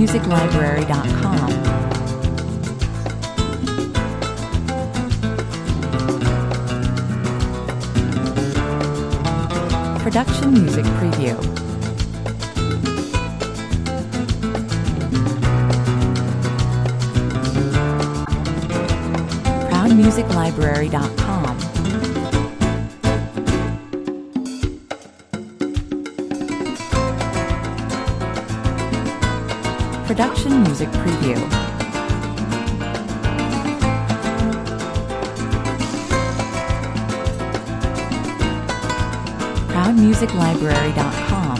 ProudMusicLibrary.com. Production Music Preview. ProudMusicLibrary.com. Production Music Preview. ProudMusicLibrary.com.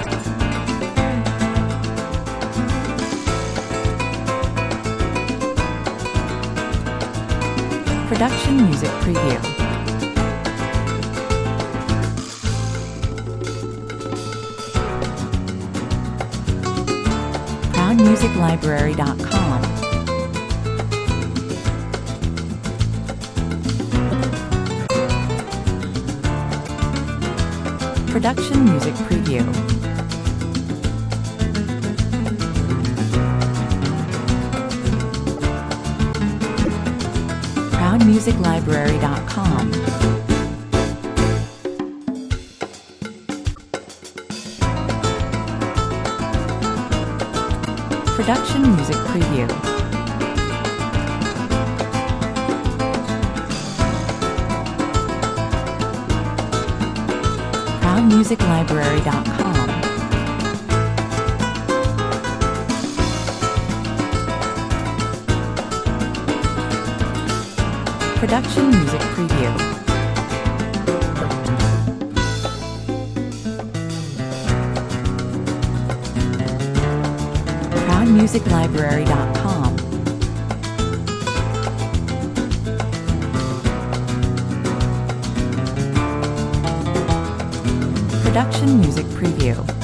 Production Music Preview. ProudMusicLibrary.com. Production Music Preview. ProudMusicLibrary.com. Production Music Preview. ProudMusicLibrary.com. Production Music Preview. ProudMusicLibrary.com. Production Music Preview.